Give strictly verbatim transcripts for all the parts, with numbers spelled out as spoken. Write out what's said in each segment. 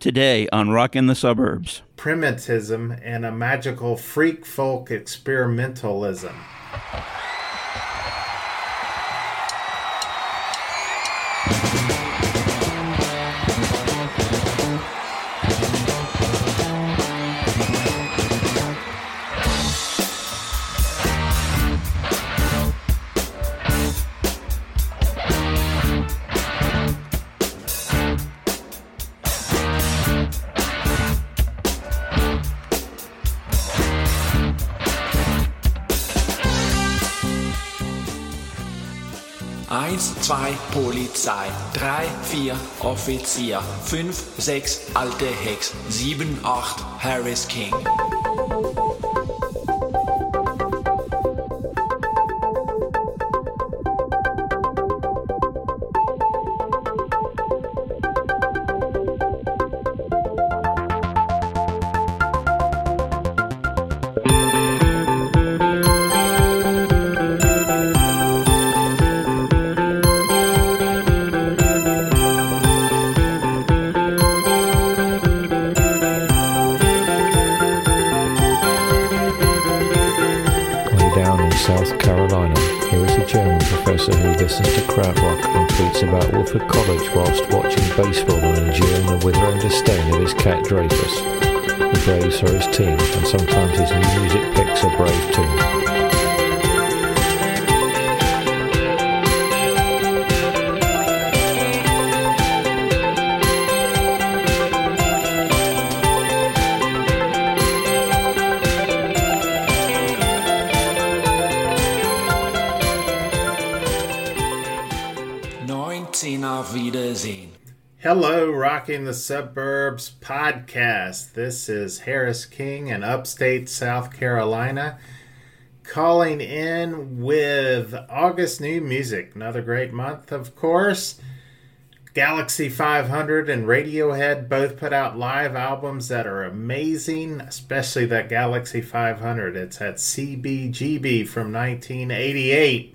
Today on Rockin' the Suburbs. Primitivism and a magical freak folk experimentalism. eins, zwei, Polizei, drei, vier, Offizier, fünf, sechs, alte Hex, sieben, acht, Harris King. South Carolina, there is a German professor who listens to krautrock and tweets about Woodford College whilst watching baseball and enduring the withering disdain of his cat Dreyfus. The Braves are his team, and sometimes his new music picks are brave too. Hello, Rocking the Suburbs podcast. This is Harris King in upstate South Carolina, calling in with August new music. Another great month, of course. Galaxy five hundred and Radiohead both put out live albums that are amazing, especially that Galaxy five hundred. It's at C B G B from nineteen eighty-eight.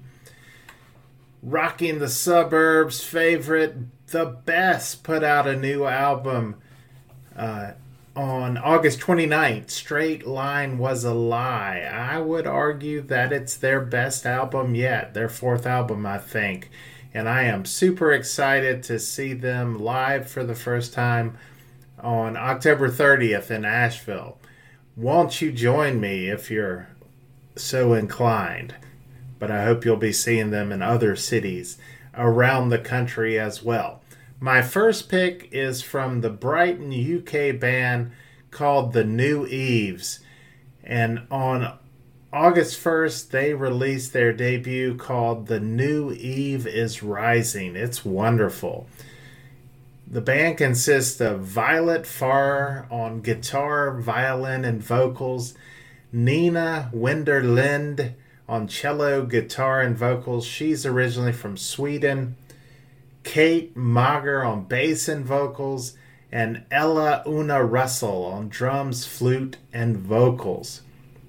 Rocking the Suburbs favorite, The Best, put out a new album uh, on August twenty-ninth. Straight Line Was a Lie. I would argue that it's their best album yet. Their fourth album, I think. And I am super excited to see them live for the first time on October thirtieth in Asheville. Won't you join me if you're so inclined? But I hope you'll be seeing them in other cities around the country as well. My first pick is from the Brighton, U K band called The New Eves. And on August first, they released their debut called The New Eve is Rising. It's wonderful. The band consists of Violet Farr on guitar, violin, and vocals, Nina Wenderlind on cello, guitar, and vocals. She's originally from Sweden. Kate Mager on bass and vocals, and Ella Una Russell on drums, flute, and vocals.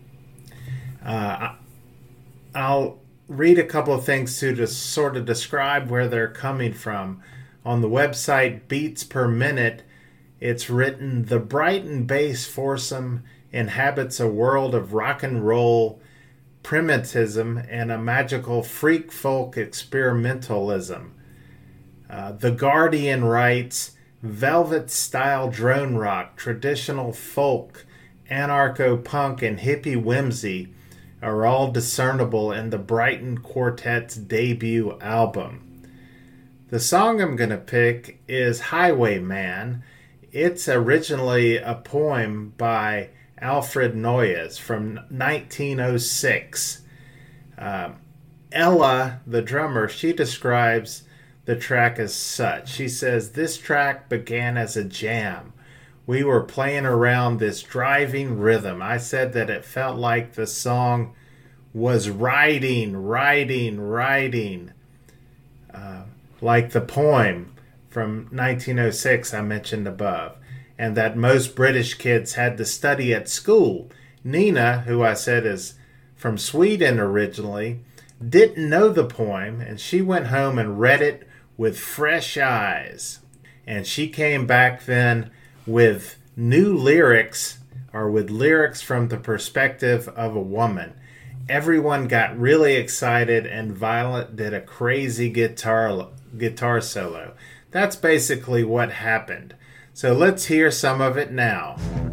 Uh, I'll read a couple of things too to sort of describe where they're coming from. On the website Beats Per Minute, it's written, "The Brighton bass foursome inhabits a world of rock and roll, primitivism, and a magical freak folk experimentalism." Uh, the Guardian writes, "Velvet-style drone rock, traditional folk, anarcho-punk, and hippie whimsy are all discernible in the Brighton Quartet's debut album." The song I'm going to pick is Highwayman. It's originally a poem by Alfred Noyes from nineteen oh six. Uh, Ella, the drummer, she describes the track as such. She says, "This track began as a jam. We were playing around this driving rhythm. I said that it felt like the song was riding, riding, riding. Uh, like the poem from nineteen oh six I mentioned above. And that most British kids had to study at school. Nina, who I said is from Sweden originally, didn't know the poem, and she went home and read it with fresh eyes. And she came back then with new lyrics, or with lyrics from the perspective of a woman. Everyone got really excited, and Violet did a crazy guitar guitar solo. That's basically what happened. So let's hear some of it now.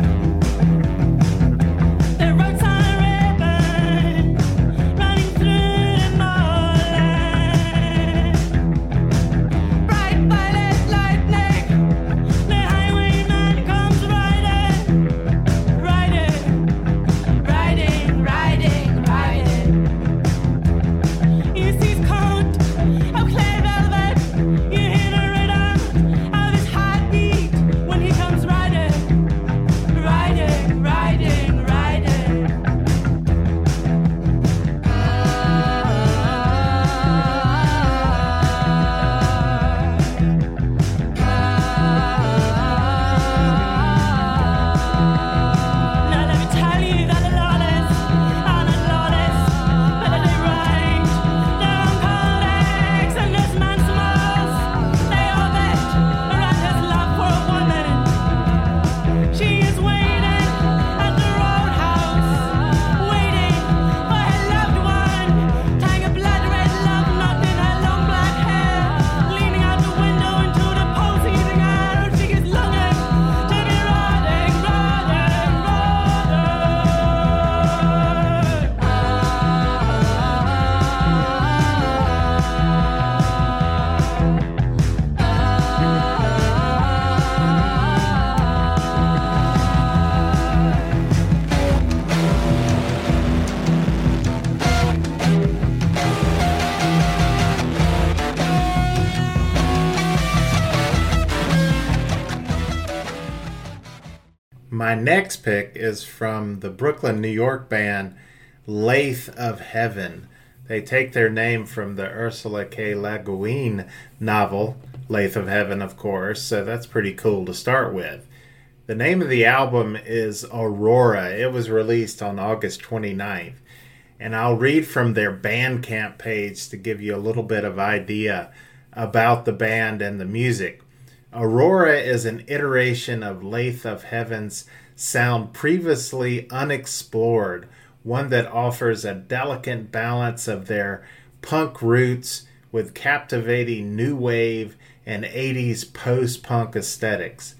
My next pick is from the Brooklyn, New York band Lathe of Heaven. They take their name from the Ursula K. Le Guin novel, Lathe of Heaven, of course, so that's pretty cool to start with. The name of the album is Aurora. It was released on August twenty-ninth. And I'll read from their Bandcamp page to give you a little bit of idea about the band and the music. Aurora is an iteration of Lathe of Heaven's sound previously unexplored, one that offers a delicate balance of their punk roots with captivating new wave and eighties post-punk aesthetics.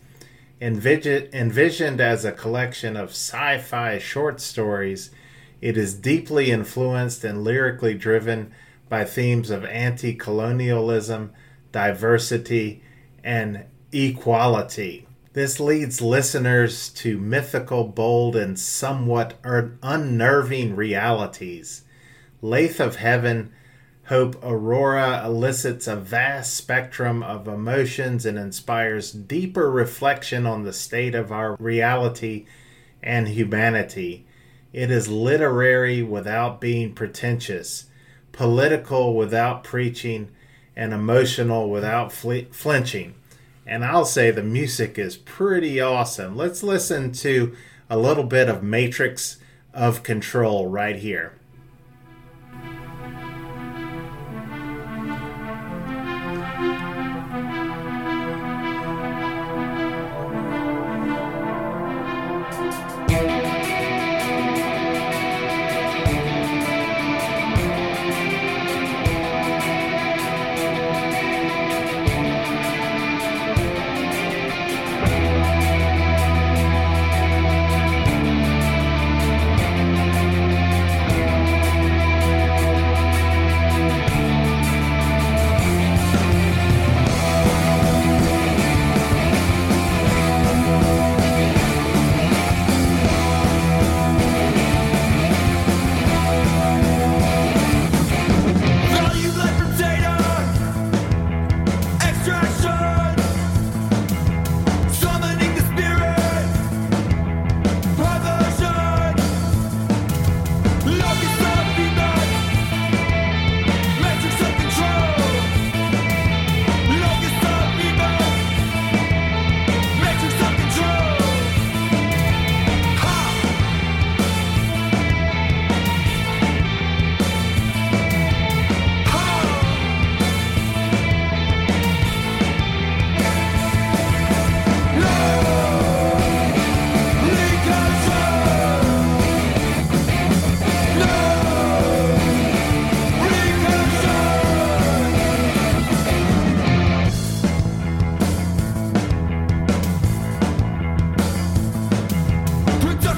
Envis- envisioned as a collection of sci-fi short stories, it is deeply influenced and lyrically driven by themes of anti-colonialism, diversity, and equality. This leads listeners to mythical, bold, and somewhat unnerving realities. Lathe of Heaven hope Aurora elicits a vast spectrum of emotions and inspires deeper reflection on the state of our reality and humanity. It is literary without being pretentious, political without preaching, and emotional without fl- flinching. And I'll say the music is pretty awesome. Let's listen to a little bit of Matrix of Control right here.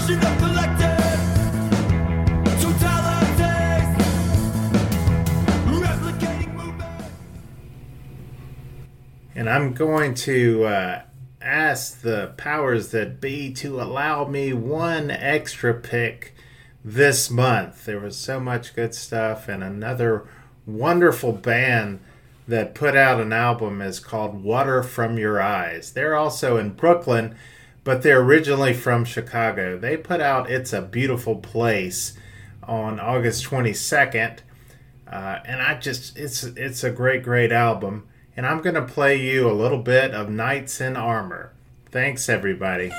destruction of collective totalities, replicating movement. And I'm going to uh, ask the powers that be to allow me one extra pick this month. There was so much good stuff, and another wonderful band that put out an album is called Water From Your Eyes. They're also in Brooklyn, but they're originally from Chicago. They put out It's a Beautiful Place on August twenty-second, uh, and I just it's it's a great, great album. And I'm going to play you a little bit of Knights in Armor. Thanks, everybody.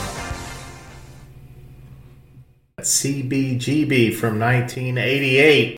C B G B from nineteen eighty-eight.